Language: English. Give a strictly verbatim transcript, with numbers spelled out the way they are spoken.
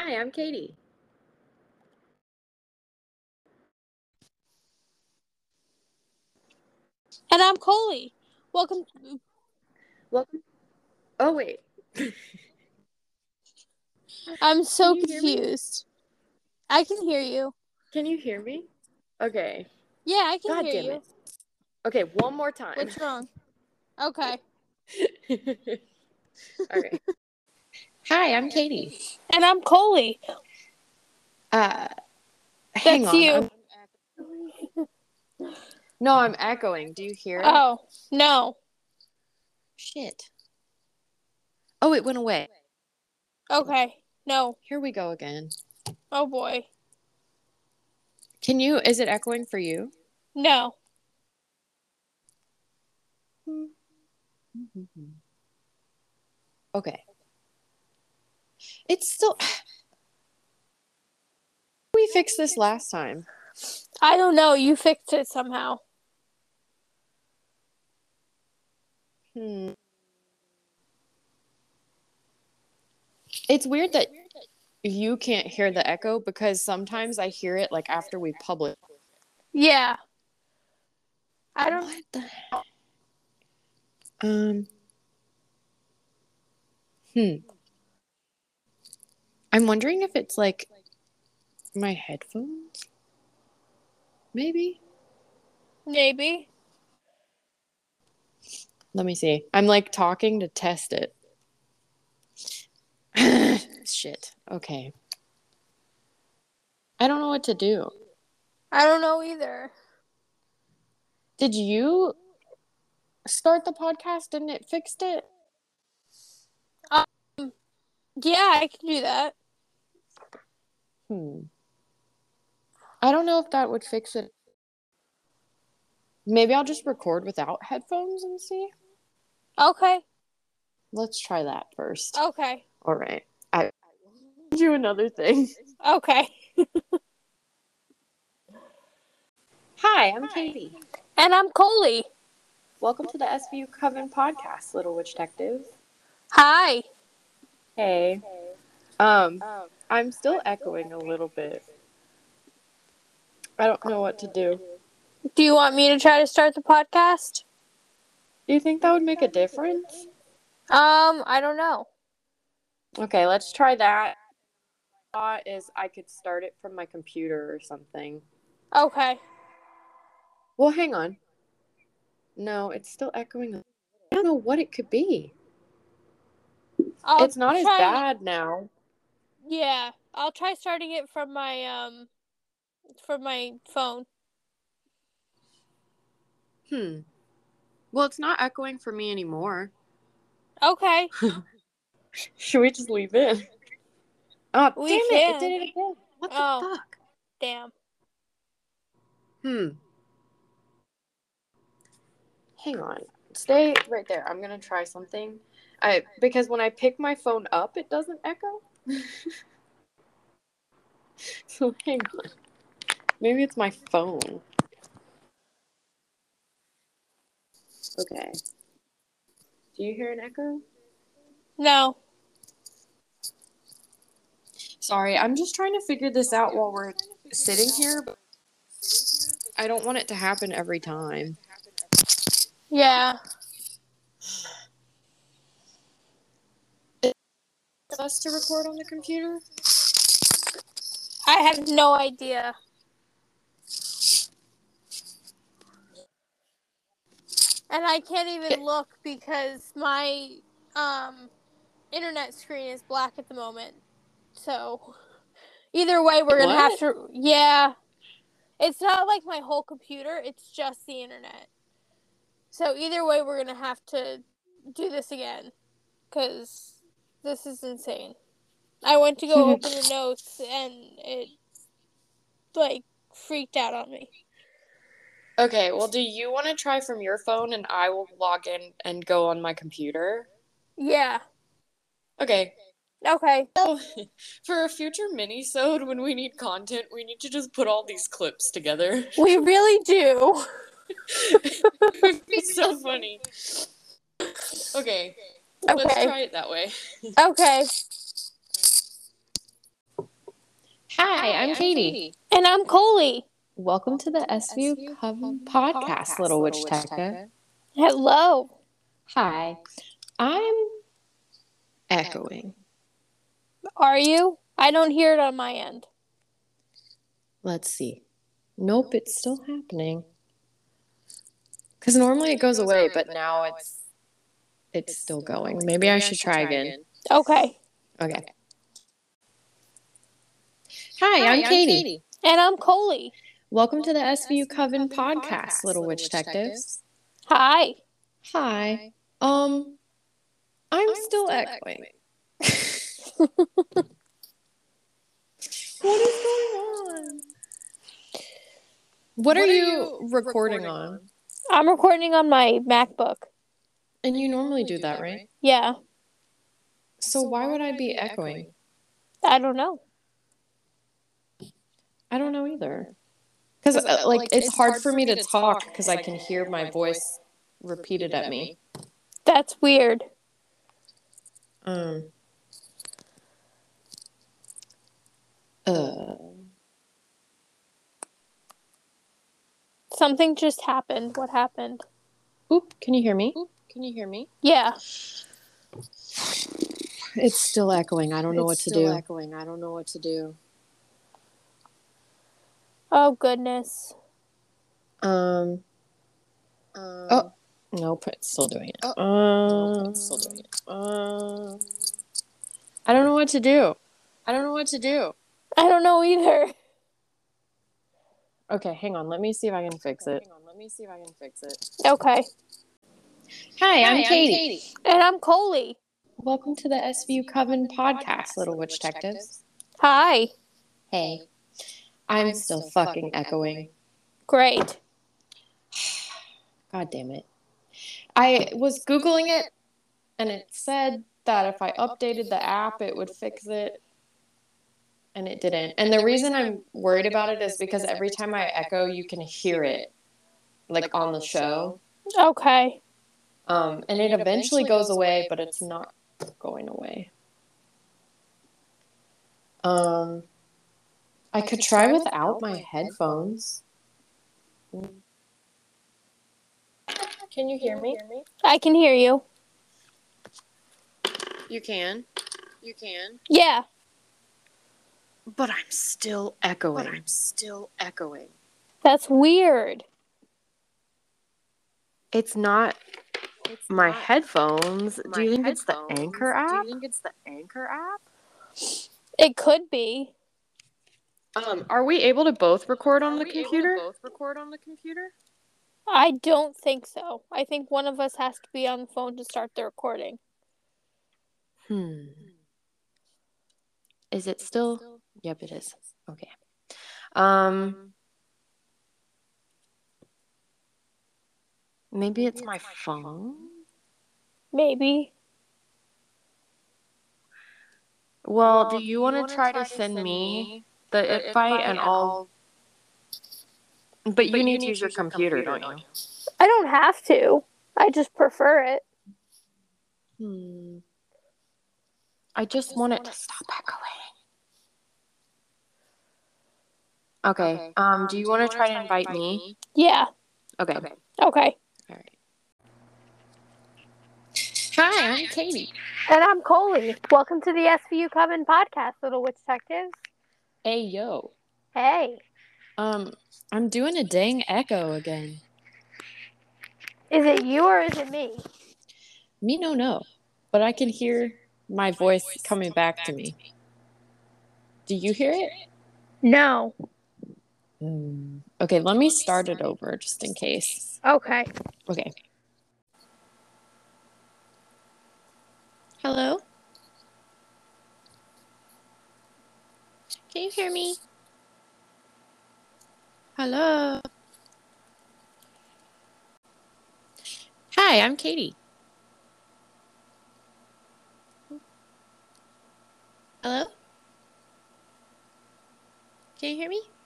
Hi, I'm Katie. And I'm Coley. Welcome. Welcome. Oh, wait. I'm so Can you hear me? confused. I can hear you. Can you hear me? Okay. Yeah, I can God hear damn you. it. Okay, one more time. What's wrong? Okay. All right. Hi, I'm Katie. And I'm Coley. Uh, hang That's on. you. I'm... No, I'm echoing. Do you hear it? Oh, no. Shit. Oh, it went away. Okay. No. Here we go again. Oh, boy. Can you, is it echoing for you? No. Okay. It's still... We fixed this last time. I don't know. You fixed it somehow. Hmm. It's weird that you can't hear the echo because sometimes I hear it like after we publish. Yeah. I don't... What the heck? Um. Hmm. I'm wondering if it's like my headphones. Maybe. Maybe. Let me see. I'm like talking to test it. Shit. Okay. I don't know what to do. I don't know either. Did you start the podcast and it fixed it? Um, yeah, I can do that. Hmm. I don't know if that would fix it. Maybe I'll just record without headphones and see. Okay. Let's try that first. Okay. All right. I will do another thing. Okay. Hi, I'm Katie. And I'm Coley. Welcome to the S V U Coven podcast, Little Witch Detective. Hi. Hey. Um, I'm still echoing a little bit. I don't know what to do. Do you want me to try to start the podcast? Do you think that would make a difference? Um, I don't know. Okay, let's try that. My thought is I could start it from my computer or something. Okay. Well, hang on. No, it's still echoing. I don't know what it could be. I'll It's not try... as bad now. Yeah, I'll try starting it from my um from my phone. Hmm. Well, it's not echoing for me anymore. Okay. Should we just leave it? Oh, We damn can. it. It did it again. What the Oh, fuck? damn. Hmm. Hang on. Stay right there. I'm going to try something. I Because when I pick my phone up, it doesn't echo. So hang on. Maybe it's my phone. Okay. Do you hear an echo? No. Sorry, I'm just trying to figure this out while we're sitting here. But I don't want it to happen every time. Yeah. For us to record on the computer? I have no idea. And I can't even look because my um internet screen is black at the moment. So either way we're gonna have What? to... Yeah. It's not like my whole computer, it's just the internet. So either way we're gonna have to do this again. Because this is insane. I went to go open the notes and it like freaked out on me. Okay, well, do you want to try from your phone and I will log in and go on my computer? Yeah. Okay. Okay. So, for a future mini-sode, when we need content, we need to just put all these clips together. We really do. It would be so funny. Okay. Okay. Let's try it that way. Okay. Hi, I'm Katie. And I'm Coley. Welcome to the S V U Coven podcast, Little Witch Tecca. Hello. Hi. I'm echoing. Are you? I don't hear it on my end. Let's see. Nope, it's still happening. Because normally it goes away, but now it's it's still going. Maybe I should try again. Okay. Okay. Hi, I'm Katie. And I'm Coley. Welcome to the S V U Coven podcast, Little Witch Detectives. Hi. Hi. Um, I'm still echoing. What is going on? What, what are, are you recording, recording on? I'm recording on my MacBook. And you normally do that, right? Yeah. So why would I be echoing? I don't know. I don't know either. Because, uh, like, it's, it's hard, hard for me to talk because I can hear my voice repeated at me. That's weird. Um. Uh. Something just happened. What happened? Oop, can you hear me? Oop, can you hear me? Yeah. It's still echoing. I don't know it's what to do. It's still echoing. I don't know what to do. Oh, goodness. Um. Um. Oh. Nope, it's still doing it. Oh, um, nope, it's still doing it. Um. I don't know what to do. I don't know what to do. I don't know either. Okay, hang on. Let me see if I can fix okay, it. Hang on. Let me see if I can fix it. Okay. Hi, I'm Hi, Katie. I'm Katie. And I'm Coley. Welcome to the S V U Coven podcast, Little Witch Detectives. Hi. Hey. I'm, I'm still, still fucking echoing. echoing. Great. God damn it. I was Googling it, and it said that if I updated the app, it would fix it. And it didn't. And the reason I'm worried about it is because every time I echo, you can hear it, like, on the show. Okay. Um, and it eventually goes away, but it's not going away. Um, I could try without my headphones. Can you hear me? I can hear you. You can? You can? Yeah. But I'm still echoing. But I'm still echoing. That's weird. It's not it's my not headphones. My Do you think headphones. it's the Anchor app? Do you think it's the Anchor app? It could be. Um, are we able to both record on Are the we computer? Able to both record on the computer? I don't think so. I think one of us has to be on the phone to start the recording. Hmm. Is it still? still? Yep, it is. Okay. Um. Maybe, maybe it's, it's my, my phone? phone? Maybe. Well, well do you want to try to send, send me the, the invite and I'll... But, but you, you need, need to use your computer, computer, don't you? I don't have to. I just prefer it. Hmm. I just, I just want it to stop echoing. Okay. okay. Um, do you, um, want to try to invite, invite me? me? Yeah. Okay. Okay. Okay. All right. Hi, I'm Katie. And I'm Coley. Welcome to the S V U Coven podcast, Little Witch Detectives. Hey, yo. Hey. Um, I'm doing a dang echo again. Is it you or is it me? Me no no. But I can hear my voice coming back to me. Do you hear it? No. Mm. Okay, let me start it over just in case. Okay. Okay. Hello? Can you hear me? Hello? Hi, I'm Katie. Hello? Can you hear me?